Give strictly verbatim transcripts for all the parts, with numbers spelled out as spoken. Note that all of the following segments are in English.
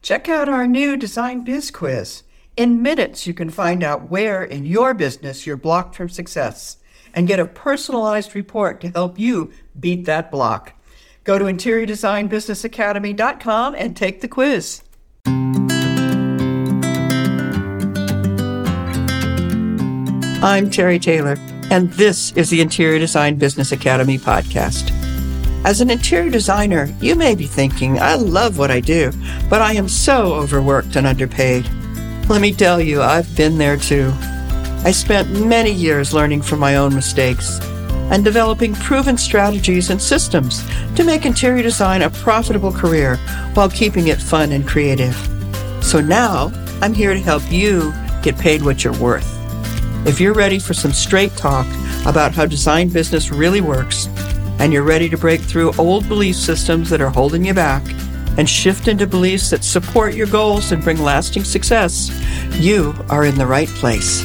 Check out our new Design Biz Quiz. In minutes, you can find out where in your business you're blocked from success and get a personalized report to help you beat that block. Go to interior design business academy dot com and take the quiz. I'm Terry Taylor, and this is the Interior Design Business Academy podcast. As an interior designer, you may be thinking, I love what I do, but I am so overworked and underpaid. Let me tell you, I've been there too. I spent many years learning from my own mistakes and developing proven strategies and systems to make interior design a profitable career while keeping it fun and creative. So now, I'm here to help you get paid what you're worth. If you're ready for some straight talk about how design business really works, and you're ready to break through old belief systems that are holding you back and shift into beliefs that support your goals and bring lasting success, you are in the right place.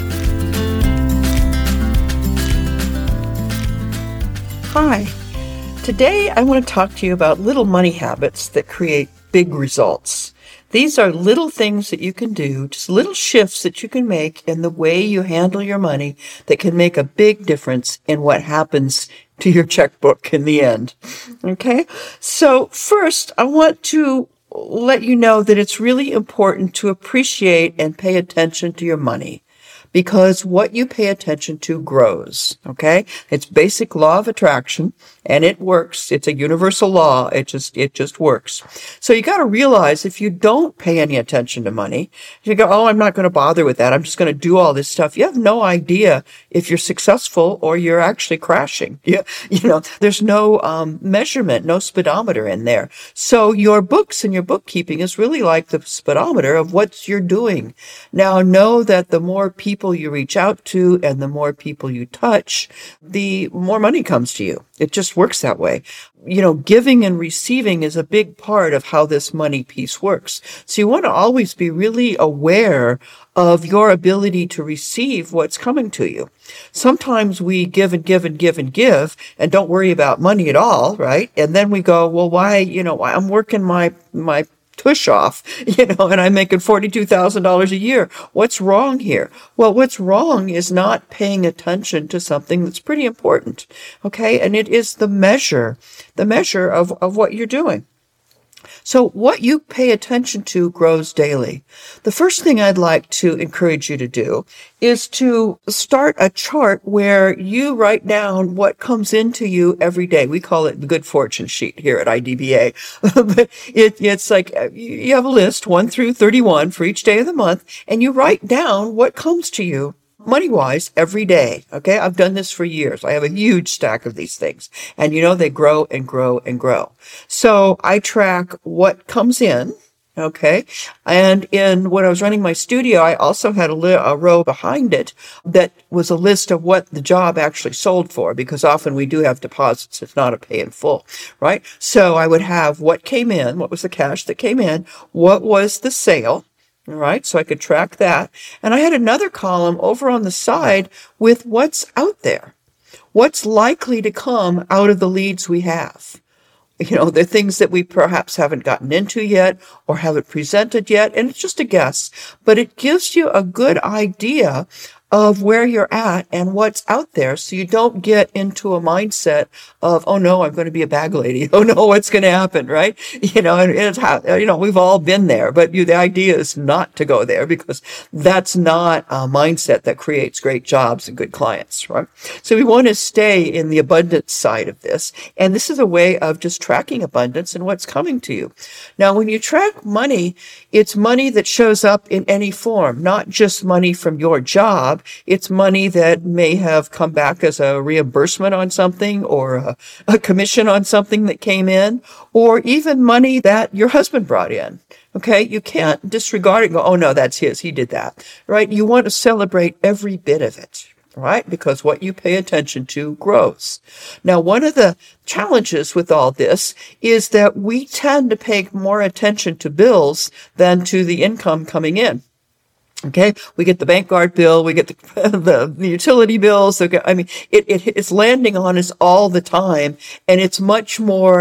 Hi. Today, I want to talk to you about little money habits that create big results. These are little things that you can do, just little shifts that you can make in the way you handle your money that can make a big difference in what happens to your checkbook in the end. Okay? So first, I want to let you know that it's really important to appreciate and pay attention to your money, because what you pay attention to grows, okay? It's basic law of attraction, and it works. It's a universal law. It just, it just works. So you got to realize if you don't pay any attention to money, you go, oh, I'm not going to bother with that. I'm just going to do all this stuff. You have no idea if you're successful or you're actually crashing. You, you know, there's no um, measurement, no speedometer in there. So your books and your bookkeeping is really like the speedometer of what you're doing. Now, know that the more people you reach out to and the more people you touch, the more money comes to you. It just works that way. You know, giving and receiving is a big part of how this money piece works. So you want to always be really aware of your ability to receive what's coming to you. Sometimes we give and give and give and give and don't worry about money at all, right? And then we go, well, why, you know, I'm working my, my tush off, you know, and I'm making forty-two thousand dollars a year. What's wrong here? Well, what's wrong is not paying attention to something that's pretty important, okay? And it is the measure, the measure of, of what you're doing. So what you pay attention to grows daily. The first thing I'd like to encourage you to do is to start a chart where you write down what comes into you every day. We call it the good fortune sheet here at I D B A. But it, it's like you have a list, one through thirty-one for each day of the month, and you write down what comes to you money-wise every day. Okay. I've done this for years. I have a huge stack of these things, and you know, they grow and grow and grow. So I track what comes in. Okay. And in when I was running my studio, I also had a, li- a row behind it that was a list of what the job actually sold for, because often we do have deposits. It's not a pay in full, right? So I would have what came in, what was the cash that came in, what was the sale. All right, so I could track that. And I had another column over on the side with what's out there, what's likely to come out of the leads we have. You know, the things that we perhaps haven't gotten into yet or haven't presented yet. And it's just a guess, but it gives you a good idea of where you're at and what's out there, so you don't get into a mindset of, oh no, I'm going to be a bag lady. Oh no, what's going to happen, right? You know, and it's how, you know, we've all been there, but you, the idea is not to go there, because that's not a mindset that creates great jobs and good clients, right? So we want to stay in the abundance side of this. And this is a way of just tracking abundance and what's coming to you. Now, when you track money, it's money that shows up in any form, not just money from your job. It's money that may have come back as a reimbursement on something, or a, a commission on something that came in, or even money that your husband brought in. Okay. You can't disregard it and go, oh no, that's his. He did that, right? You want to celebrate every bit of it. Right? Because what you pay attention to grows. Now, one of the challenges with all this is that we tend to pay more attention to bills than to the income coming in. Okay, we get the bank guard bill, we get the, the, the utility bills. I mean, it, it, it's landing on us all the time, and it's much more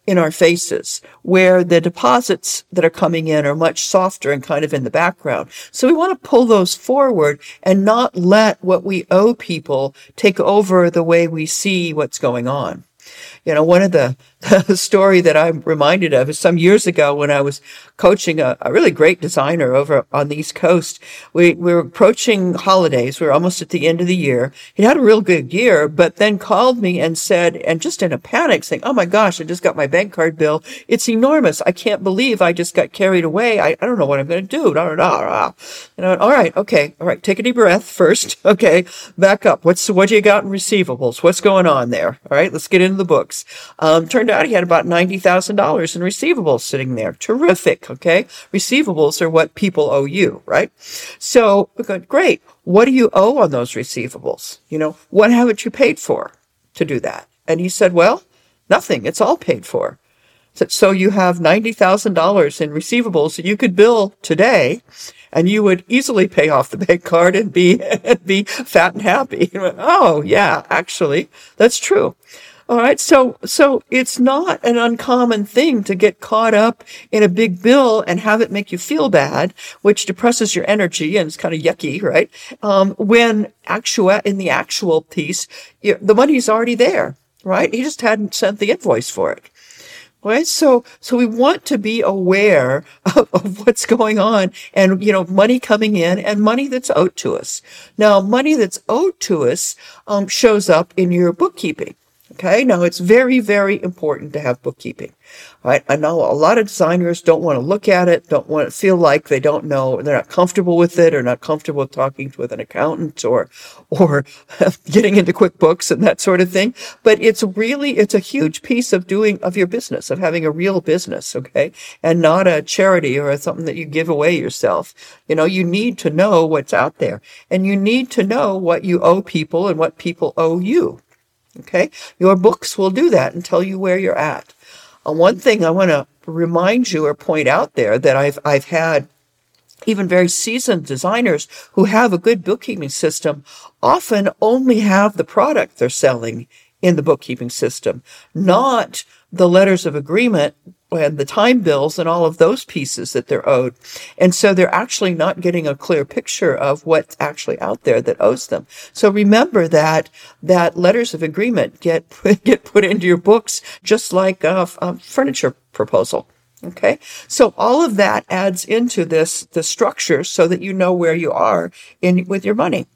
in our faces, where the deposits that are coming in are much softer and kind of in the background. So we want to pull those forward and not let what we owe people take over the way we see what's going on. You know, one of the, the story that I'm reminded of is some years ago when I was coaching a, a really great designer over on the East Coast. We, we were approaching holidays. We were almost at the end of the year. He had a real good year, but then called me and said, and just in a panic saying, oh my gosh, I just got my bank card bill. It's enormous. I can't believe I just got carried away. I, I don't know what I'm going to do. Da, da, da, da. You know, all right. Okay. All right. Take a deep breath first. Okay. Back up. What's, what do you got in receivables? What's going on there? All right. Let's get into the books. Um, turned out he had about ninety thousand dollars in receivables sitting there. Terrific. Okay. Receivables are what people owe you, right? So, okay, great. What do you owe on those receivables? You know, what haven't you paid for to do that? And he said, well, nothing. It's all paid for. So, so you have ninety thousand dollars in receivables that you could bill today, and you would easily pay off the bank card and be, be fat and happy. Oh, yeah, actually, that's true. All right. So, so it's not an uncommon thing to get caught up in a big bill and have it make you feel bad, which depresses your energy and it's kind of yucky, right? Um, when actual, in the actual piece, you, the money's already there, right? He just hadn't sent the invoice for it. Right. So, so we want to be aware of, of what's going on and, you know, money coming in and money that's owed to us. Now, money that's owed to us, um, shows up in your bookkeeping. Okay. Now it's very, very important to have bookkeeping, right? I know a lot of designers don't want to look at it, don't want to feel like they don't know, they're not comfortable with it or not comfortable with talking with an accountant or, or getting into QuickBooks and that sort of thing. But it's really, it's a huge piece of doing, of your business, of having a real business. Okay. And not a charity or something that you give away yourself. You know, you need to know what's out there and you need to know what you owe people and what people owe you. Okay. Your books will do that and tell you where you're at. Uh, one thing I want to remind you or point out there that I've, I've had even very seasoned designers who have a good bookkeeping system often only have the product they're selling in the bookkeeping system, not the letters of agreement and the time bills and all of those pieces that they're owed. And so they're actually not getting a clear picture of what's actually out there that owes them. So remember that, that letters of agreement get, get put into your books just like a, a furniture proposal. Okay. So all of that adds into this, the structure so that you know where you are in with your money.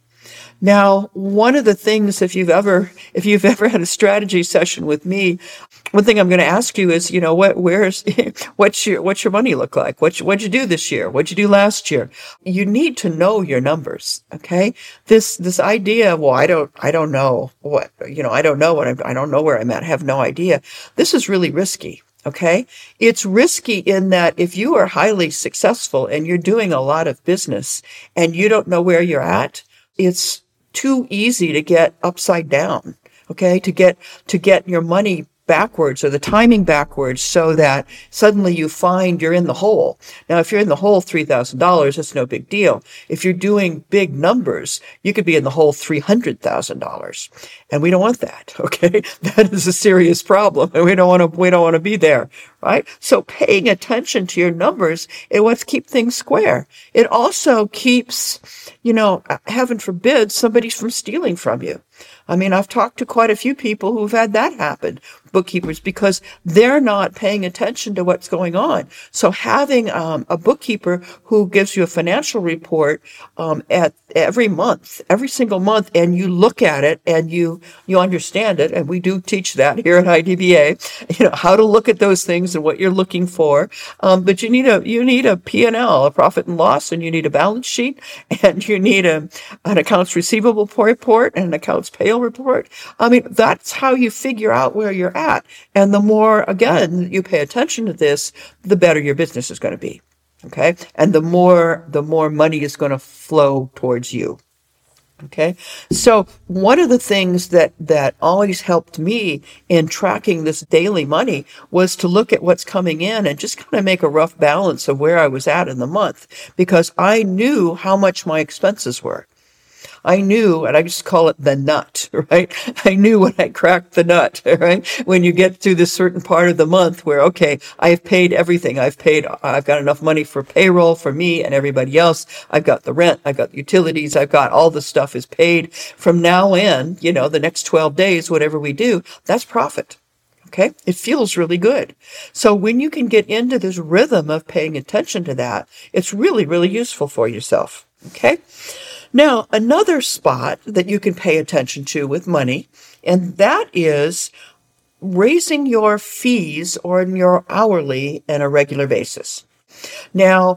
Now, one of the things, if you've ever, if you've ever had a strategy session with me, one thing I'm going to ask you is, you know, what, where's, what's your, what's your money look like? What, what'd you do this year? What'd you do last year? You need to know your numbers. Okay. This, this idea, well, I don't, I don't know what, you know, I don't know what I'm, I don't know where I'm at. I have no idea. This is really risky. Okay. It's risky in that if you are highly successful and you're doing a lot of business and you don't know where you're at, it's too easy to get upside down, okay, to get, to get your money backwards or the timing backwards so that suddenly you find you're in the hole. Now, if you're in the hole three thousand dollars, that's no big deal. If you're doing big numbers, you could be in the hole three hundred thousand dollars. And we don't want that, okay? That is a serious problem and we don't want to, we don't want to be there, right? So paying attention to your numbers, it wants to keep things square. It also keeps, you know, heaven forbid, somebody from stealing from you. I mean, I've talked to quite a few people who've had that happen, bookkeepers, because they're not paying attention to what's going on. So having um, a bookkeeper who gives you a financial report um, at every month, every single month, and you look at it and you you understand it, and we do teach that here at I D B A, you know, how to look at those things and what you're looking for. Um, but you need a you need a P and L, a profit and loss, and you need a balance sheet, and you need a an accounts receivable report and an accounts payable report. I mean, that's how you figure out where you're at. And the more, again, you pay attention to this, the better your business is going to be. Okay. And the more, the more money is going to flow towards you. Okay. So one of the things that, that always helped me in tracking this daily money was to look at what's coming in and just kind of make a rough balance of where I was at in the month, because I knew how much my expenses were. I knew, and I just call it the nut, right? I knew when I cracked the nut, right? When you get to this certain part of the month where, okay, I have paid everything. I've paid, I've got enough money for payroll for me and everybody else. I've got the rent. I've got the utilities. I've got all the stuff is paid. From now in, you know, the next twelve days, whatever we do, that's profit. Okay. It feels really good. So when you can get into this rhythm of paying attention to that, it's really, really useful for yourself. Okay. Now, another spot that you can pay attention to with money, and that is raising your fees or your hourly on a regular basis. Now,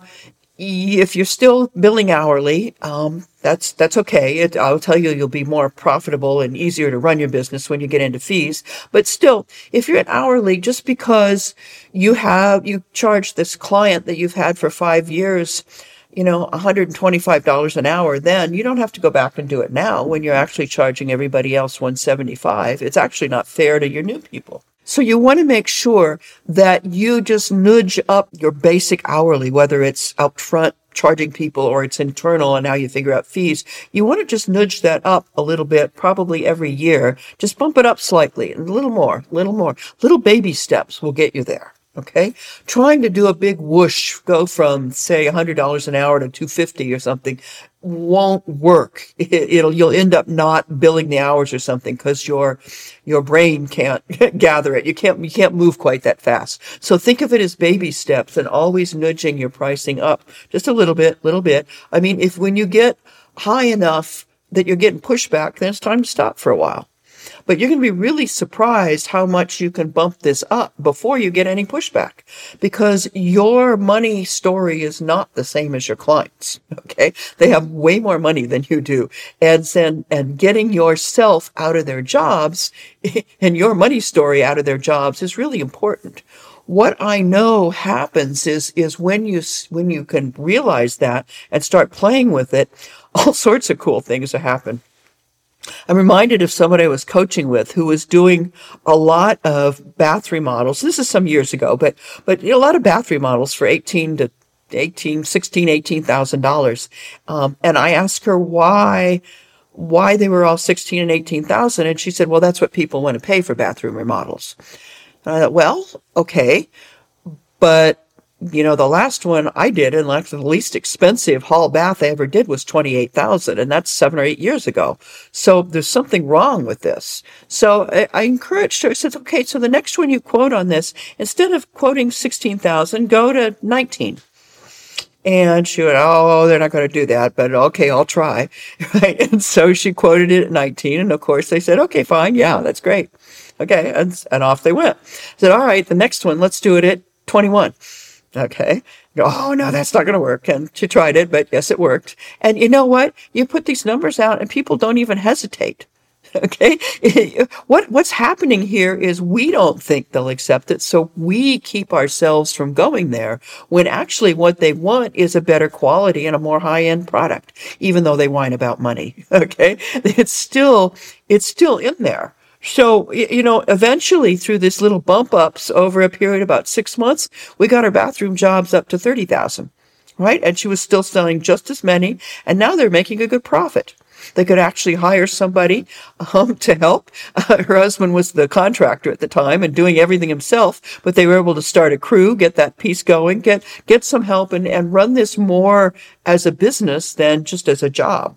if you're still billing hourly, um, that's that's okay. It, I'll tell you, you'll be more profitable and easier to run your business when you get into fees. But still, if you're at hourly, just because you have you charge this client that you've had for five years, you know, one hundred twenty-five dollars an hour, then you don't have to go back and do it now when you're actually charging everybody else one hundred seventy-five dollars. It's actually not fair to your new people. So you want to make sure that you just nudge up your basic hourly, whether it's out front charging people or it's internal and how you figure out fees. You want to just nudge that up a little bit, probably every year. Just bump it up slightly, and a little more, little more. Little baby steps will get you there. Okay. Trying to do a big whoosh, go from say one hundred dollars an hour to two hundred fifty dollars or something won't work. It, it'll, you'll end up not billing the hours or something because your, your brain can't gather it. You can't, you can't move quite that fast. So think of it as baby steps and always nudging your pricing up just a little bit, little bit. I mean, if when you get high enough that you're getting pushback, then it's time to stop for a while. But you're going to be really surprised how much you can bump this up before you get any pushback, because your money story is not the same as your clients. Okay. They have way more money than you do. And then, and getting yourself out of their jobs and your money story out of their jobs is really important. What I know happens is, is when you, when you can realize that and start playing with it, all sorts of cool things happen. I'm reminded of somebody I was coaching with who was doing a lot of bath remodels. This is some years ago, but, but you know, a lot of bath remodels for eighteen to eighteen, sixteen, eighteen thousand dollars. Um, and I asked her why, why they were all sixteen and eighteen thousand. And she said, well, that's what people want to pay for bathroom remodels. And I thought, well, okay, but you know, the last one I did, and like the least expensive hall bath I ever did was twenty-eight thousand dollars, and that's seven or eight years ago. So there's something wrong with this. So I, I encouraged her. I said, okay, so the next one you quote on this, instead of quoting sixteen thousand, go to nineteen. And she went, oh, they're not going to do that, but okay, I'll try. Right? And so she quoted it at nineteen, and of course they said, okay, fine, yeah, that's great. Okay, and, and off they went. I said, all right, the next one, let's do it at twenty-one. Okay. Oh, no, that's not going to work. And she tried it, but yes, it worked. And you know what? You put these numbers out and people don't even hesitate. Okay. What, what's happening here is we don't think they'll accept it. So we keep ourselves from going there when actually what they want is a better quality and a more high end product, even though they whine about money. Okay. It's still, it's still in there. So, you know, eventually through this little bump ups over a period of about six months, we got our bathroom jobs up to thirty thousand, right? And she was still selling just as many. And now they're making a good profit. They could actually hire somebody um, to help. Uh, her husband was the contractor at the time and doing everything himself, but they were able to start a crew, get that piece going, get, get some help and, and run this more as a business than just as a job.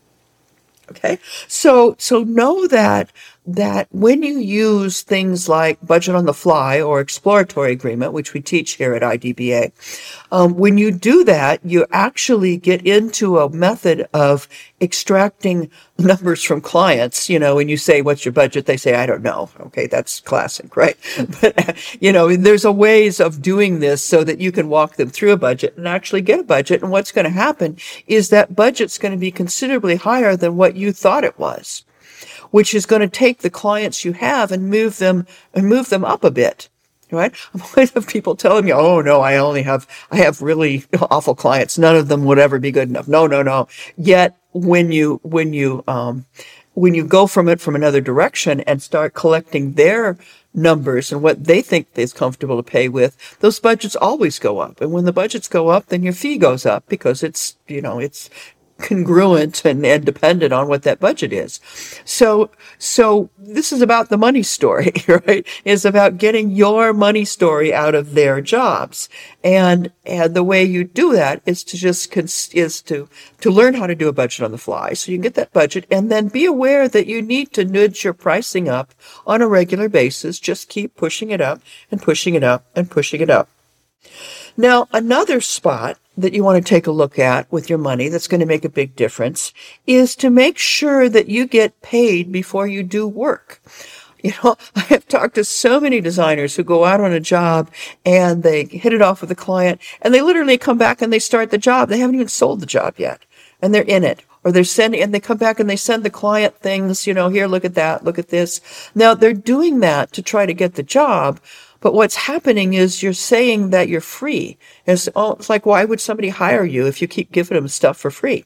Okay. So, so know that, that when you use things like budget on the fly or exploratory agreement, which we teach here at I D B A, um, when you do that, you actually get into a method of extracting numbers from clients. You know, when you say, what's your budget? They say, I don't know. Okay. That's classic, right? But, you know, there's a ways of doing this so that you can walk them through a budget and actually get a budget. And what's going to happen is that budget's going to be considerably higher than what you thought it was, which is going to take the clients you have and move them and move them up a bit. Right? I'm going to have people telling me, oh no, I only have, I have really awful clients. None of them would ever be good enough. No, no, no. Yet when you, when you, um, when you go from it from another direction and start collecting their numbers and what they think is comfortable to pay with, those budgets always go up. And when the budgets go up, then your fee goes up because it's, you know, it's, congruent and, and dependent on what that budget is. So, so this is about the money story, right? It's about getting your money story out of their jobs. And, and the way you do that is to just, cons- is to, to learn how to do a budget on the fly. So you can get that budget and then be aware that you need to nudge your pricing up on a regular basis. Just keep pushing it up and pushing it up and pushing it up. Now, another spot that you want to take a look at with your money that's going to make a big difference is to make sure that you get paid before you do work. You know, I have talked to so many designers who go out on a job and they hit it off with the client and they literally come back and they start the job. They haven't even sold the job yet and they're in it. Or they're sending, and they come back and they send the client things, you know, here, look at that, look at this. Now, they're doing that to try to get the job. But what's happening is you're saying that you're free. It's, oh, it's like, why would somebody hire you if you keep giving them stuff for free?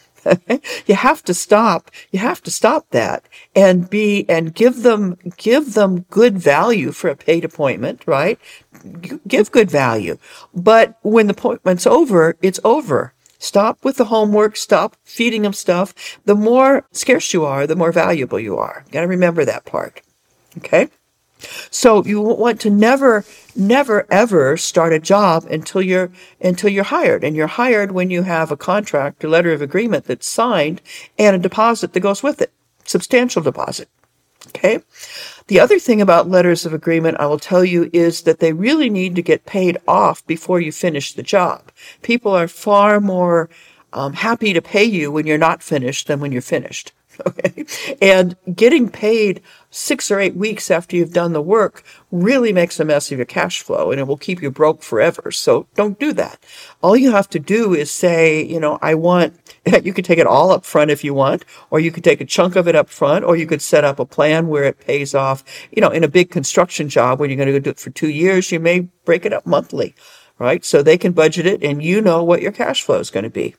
You have to stop. You have to stop that and be, and give them, give them good value for a paid appointment, right? Give good value. But when the appointment's over, it's over. Stop with the homework. Stop feeding them stuff. The more scarce you are, the more valuable you are. You got to remember that part. Okay? So you want to never, never, ever start a job until you're, until you're hired. And you're hired when you have a contract, a letter of agreement that's signed, and a deposit that goes with it. Substantial deposit. Okay? The other thing about letters of agreement, I will tell you, is that they really need to get paid off before you finish the job. People are far more um, happy to pay you when you're not finished than when you're finished. Okay. And getting paid six or eight weeks after you've done the work really makes a mess of your cash flow and it will keep you broke forever. So don't do that. All you have to do is say, you know, I want, you could take it all up front if you want, or you could take a chunk of it up front, or you could set up a plan where it pays off. You know, in a big construction job, when you're going to go do it for two years, you may break it up monthly, right? So they can budget it and you know what your cash flow is going to be.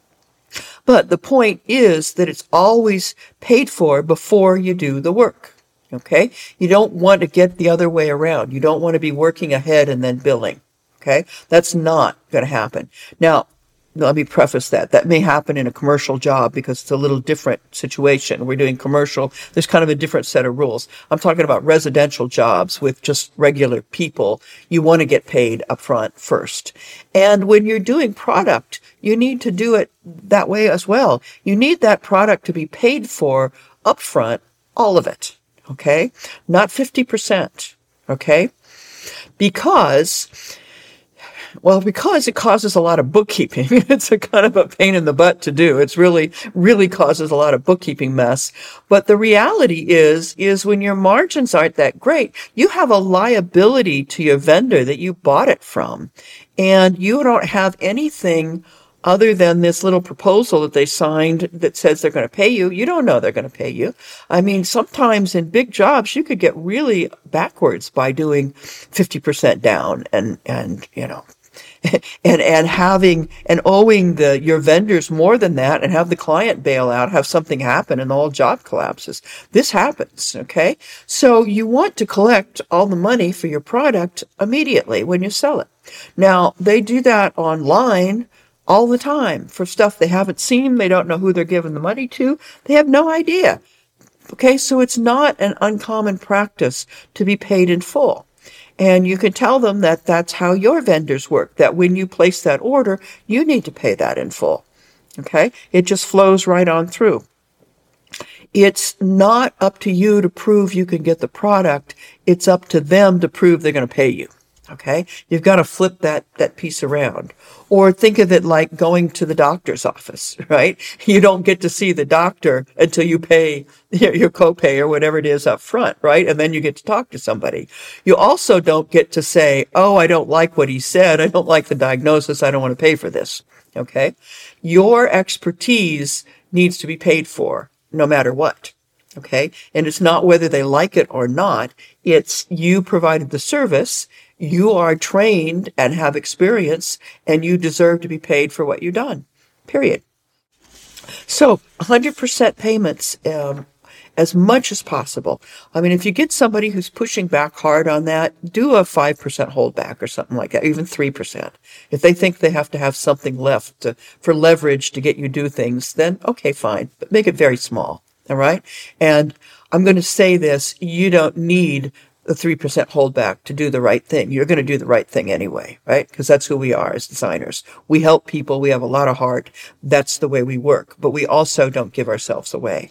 But the point is that it's always paid for before you do the work, okay? You don't want to get the other way around. You don't want to be working ahead and then billing, okay? That's not going to happen. Now, let me preface that. That may happen in a commercial job because it's a little different situation. We're doing commercial. There's kind of a different set of rules. I'm talking about residential jobs with just regular people. You want to get paid up front first. And when you're doing product, you need to do it that way as well. You need that product to be paid for up front, all of it, okay? Not fifty percent, okay? Because... Well, because it causes a lot of bookkeeping. It's a kind of a pain in the butt to do. It's really, really causes a lot of bookkeeping mess. But the reality is, is when your margins aren't that great, you have a liability to your vendor that you bought it from. And you don't have anything other than this little proposal that they signed that says they're going to pay you. You don't know they're going to pay you. I mean, sometimes in big jobs, you could get really backwards by doing fifty percent down and, and, you know, and, and having, and owing the, your vendors more than that and have the client bail out, have something happen and the whole job collapses. This happens, okay? So you want to collect all the money for your product immediately when you sell it. Now, they do that online all the time for stuff they haven't seen. They don't know who they're giving the money to. They have no idea. Okay, so it's not an uncommon practice to be paid in full. And you can tell them that that's how your vendors work, that when you place that order, you need to pay that in full. Okay? It just flows right on through. It's not up to you to prove you can get the product. It's up to them to prove they're going to pay you. Okay? You've got to flip that, that piece around. Or think of it like going to the doctor's office, right? You don't get to see the doctor until you pay your, your copay or whatever it is up front, right? And then you get to talk to somebody. You also don't get to say, oh, I don't like what he said. I don't like the diagnosis. I don't want to pay for this. Okay? Your expertise needs to be paid for no matter what. Okay? And it's not whether they like it or not. It's you provided the service. You are trained and have experience, and you deserve to be paid for what you've done, period. So one hundred percent payments um, as much as possible. I mean, if you get somebody who's pushing back hard on that, do a five percent holdback or something like that, even three percent. If they think they have to have something left to, for leverage to get you do things, then okay, fine, but make it very small. All right. And I'm going to say this, you don't need the three percent holdback to do the right thing. You're going to do the right thing anyway, right? Because that's who we are as designers. We help people. We have a lot of heart. That's the way we work. But we also don't give ourselves away.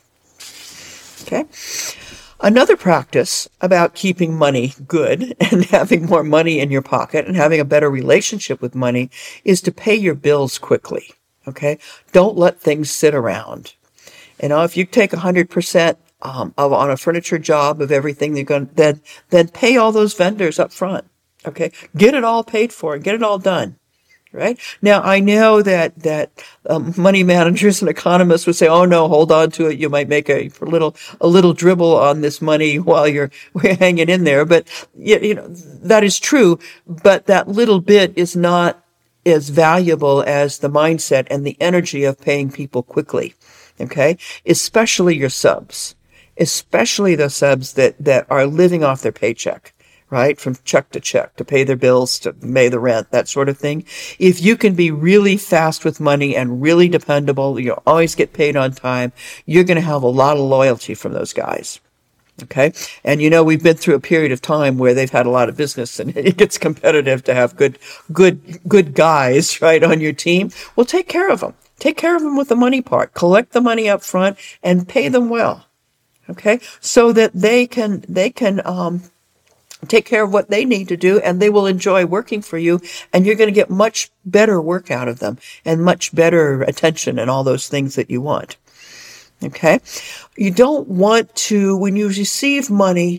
Okay. Another practice about keeping money good and having more money in your pocket and having a better relationship with money is to pay your bills quickly. Okay. Don't let things sit around. You know, if you take one hundred percent Um, of, on a furniture job of everything you're going, then then pay all those vendors up front. Okay, get it all paid for, get it all done. Right now, I know that that um, money managers and economists would say, "Oh no, hold on to it. You might make a little a little dribble on this money while you're we're hanging in there." But you, you know that is true. But that little bit is not as valuable as the mindset and the energy of paying people quickly. Okay, especially your subs. Especially the subs that, that are living off their paycheck, right? From check to check, to pay their bills, to pay the rent, that sort of thing. If you can be really fast with money and really dependable, you always get paid on time, you're going to have a lot of loyalty from those guys. Okay. And you know, we've been through a period of time where they've had a lot of business and it gets competitive to have good, good, good guys, right, on your team. Well, take care of them. Take care of them with the money part. Collect the money up front and pay them well. Okay, so that they can they can um, take care of what they need to do, and they will enjoy working for you, and you're going to get much better work out of them, and much better attention, and all those things that you want. Okay, you don't want to, when you receive money,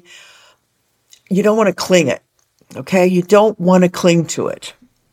you don't want to cling it. Okay, you don't want to cling to it.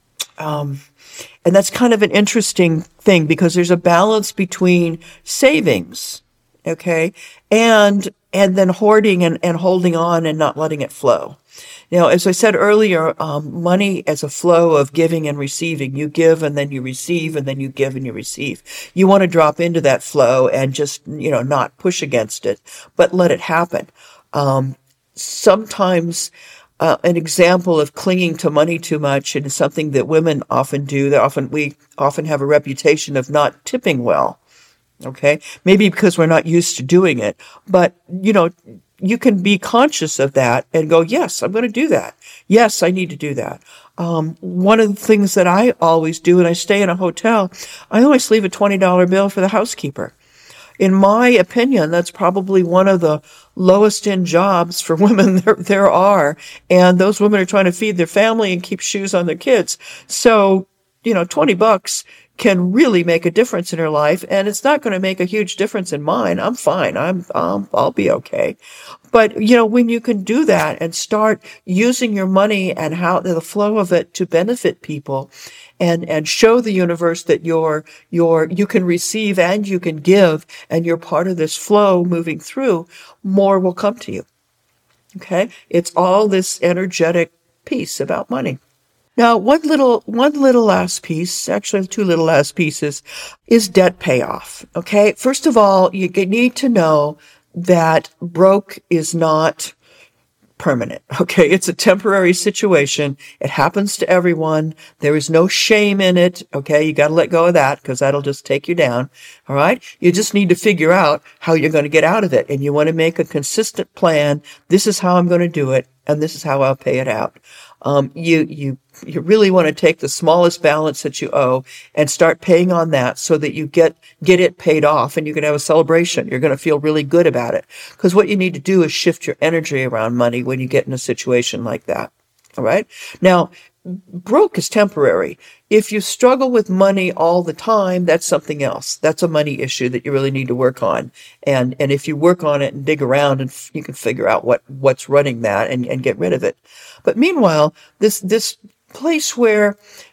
Um, and that's kind of an interesting thing because there's a balance between savings. Okay. And, and then hoarding and, and holding on and not letting it flow. You know, as I said earlier, um, money as a flow of giving and receiving. You give and then you receive and then you give and you receive. You want to drop into that flow and just, you know, not push against it, but let it happen. Um, sometimes, uh, an example of clinging to money too much, and it's something that women often do. They often, we often have a reputation of not tipping well. Okay. Maybe because we're not used to doing it, but you know, you can be conscious of that and go, yes, I'm going to do that. Yes, I need to do that. Um, one of the things that I always do when I stay in a hotel, I always leave a twenty dollar bill for the housekeeper. In my opinion, that's probably one of the lowest end jobs for women there, there are. And those women are trying to feed their family and keep shoes on their kids. So, you know, twenty bucks can really make a difference in her life, and it's not going to make a huge difference in mine. I'm fine. I'm, um, I'll be okay. But, you know, when you can do that and start using your money and how the flow of it to benefit people and, and show the universe that you're, you're, you can receive and you can give and you're part of this flow moving through, more will come to you. Okay. It's all this energetic piece about money. Now, one little, one little last piece, actually two little last pieces, is debt payoff. Okay. First of all, you need to know that broke is not permanent. Okay. It's a temporary situation. It happens to everyone. There is no shame in it. Okay. You got to let go of that because that'll just take you down. All right. You just need to figure out how you're going to get out of it. And you want to make a consistent plan. This is how I'm going to do it. And this is how I'll pay it out. Um, you, you, you really want to take the smallest balance that you owe and start paying on that so that you get, get it paid off and you can have a celebration. You're going to feel really good about it. Because what you need to do is shift your energy around money when you get in a situation like that. All right. Now, broke is temporary. If you struggle with money all the time, that's something else. That's a money issue that you really need to work on. And, and if you work on it and dig around, and f- you can figure out what, what's running that and, and get rid of it. But meanwhile, this, this place where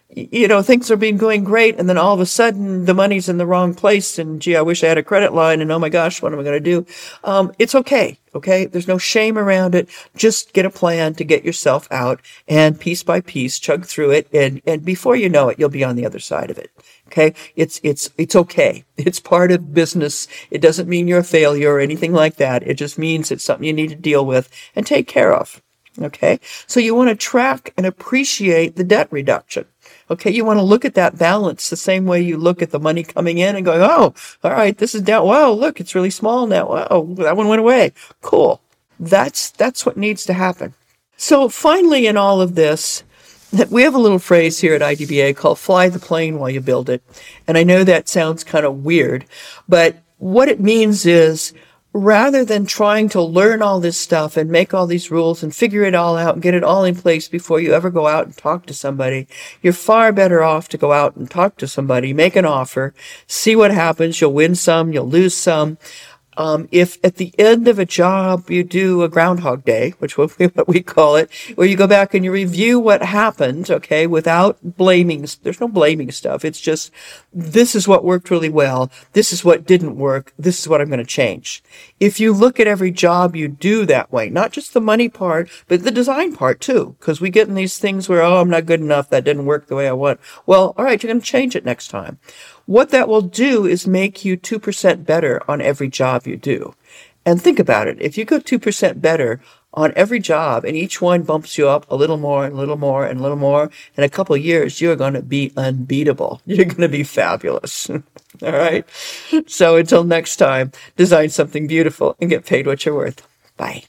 you know, things are being going great, and then all of a sudden the money's in the wrong place, and gee, I wish I had a credit line, and oh my gosh, what am I going to do? Um, it's okay. Okay. There's no shame around it. Just get a plan to get yourself out and piece by piece chug through it. And, and before you know it, you'll be on the other side of it. Okay. It's, it's, it's okay. It's part of business. It doesn't mean you're a failure or anything like that. It just means it's something you need to deal with and take care of. Okay. So you want to track and appreciate the debt reduction. Okay. You want to look at that balance the same way you look at the money coming in and going, oh, all right, this is down. Wow, look, it's really small now. Wow, that one went away. Cool. That's, that's what needs to happen. So finally, in all of this, we have a little phrase here at I D B A called fly the plane while you build it. And I know that sounds kind of weird, but what it means is, rather than trying to learn all this stuff and make all these rules and figure it all out and get it all in place before you ever go out and talk to somebody, you're far better off to go out and talk to somebody, make an offer, see what happens. You'll win some, you'll lose some. Um, if at the end of a job you do a Groundhog Day, which is what we call it, where you go back and you review what happened, okay, without blaming, there's no blaming stuff. It's just, this is what worked really well. This is what didn't work. This is what I'm going to change. If you look at every job you do that way, not just the money part, but the design part too, because we get in these things where, oh, I'm not good enough. That didn't work the way I want. Well, all right, you're going to change it next time. What that will do is make you two percent better on every job you do. And think about it. If you go two percent better on every job and each one bumps you up a little more and a little more and a little more, in a couple of years, you're going to be unbeatable. You're going to be fabulous. All right. So until next time, design something beautiful and get paid what you're worth. Bye.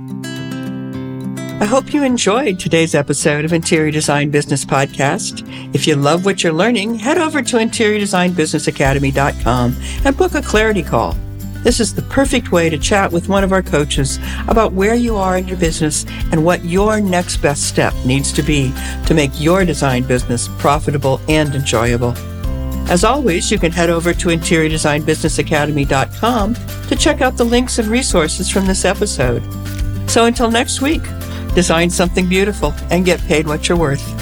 I hope you enjoyed today's episode of Interior Design Business Podcast. If you love what you're learning, head over to interior design business academy dot com and book a clarity call. This is the perfect way to chat with one of our coaches about where you are in your business and what your next best step needs to be to make your design business profitable and enjoyable. As always, you can head over to interior design business academy dot com to check out the links and resources from this episode. So until next week, design something beautiful and get paid what you're worth.